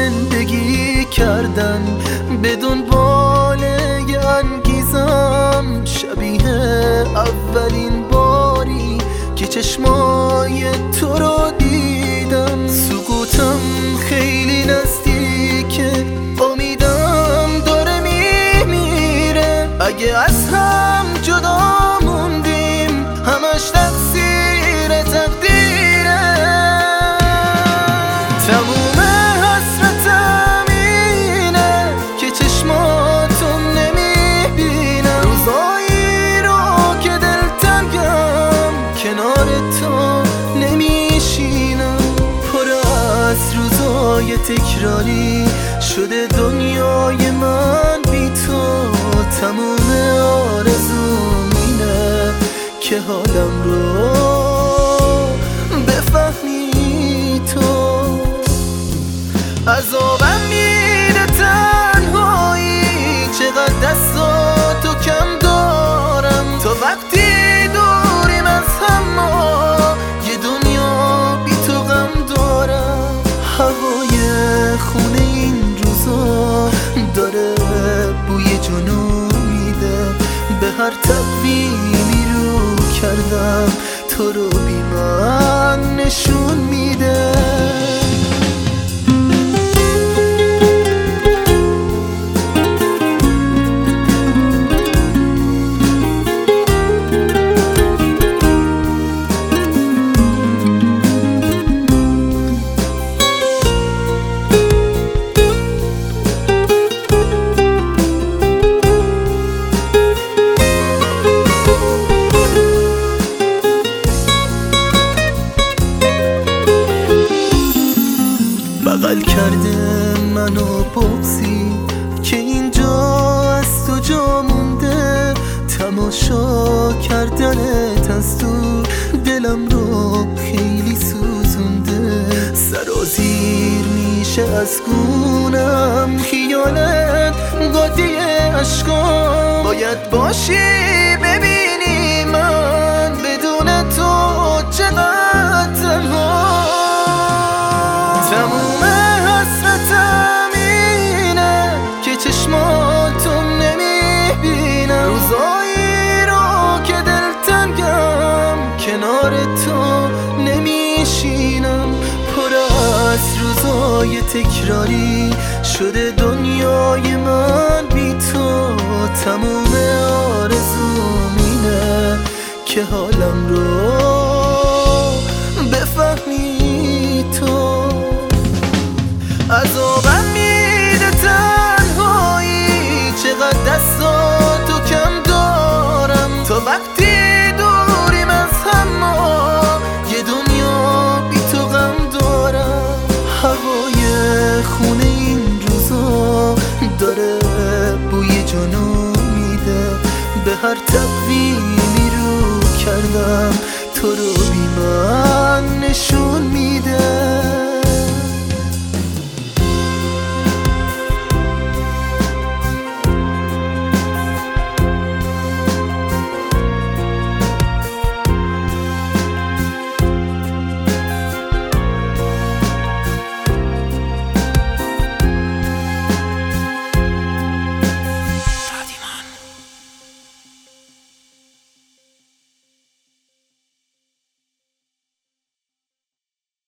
زندگی کردن به دنبال یه انگیزم، شبیه اولین باری که چشمای تو رو دیدم. سکوتم خیلی نزدیکه، امیدم داره میمیره. اگه از هم جدا موندیم همش تقصیر تقدیره. تموم حسرتم اینه که چشماتو نمیبینم، روزایی رو که دلتنگم کنار تو نمیشینم. پر از روزای تکراری شده دنیای من بی تو. تموم آرزوم اینه که حالم رو بفهمی تو. عذابم میده تنهایی، چقدر دستاتو کم دارم. تو وقتی دوریم از هم، یه دنیا بی تو غم دارم. هوای خونه این روزا داره بوی جنون میده، به هر تقویمی رو کردم تو رو بی من نشون میده. بغل کرده منو بغضی که اینجا از تو جا مونده. تماشا کردنت از دور دلم رو خیلی سوزونده. سرازیر میشه از گونم خیالت قاطی عشقام. باید باشی ببینی من بدون تو چقدر تنها. تموم حسرتم اینه که چشماتو نمیبینم، روزایی رو که دلتنگم کنار تو نمیشینم. پر از روزای تکراری شده دنیای من بی تو. تموم آرزوم اینه که حالم رو بفهمی تو. عذابم میده تنهایی، چقدر دستاتو کم دارم. تو وقتی دوریم از هم، یه دنیا بی تو غم دارم. هوای خونه این روزا داره بوی جنون میده، به هر تقویمی رو کردم تو رو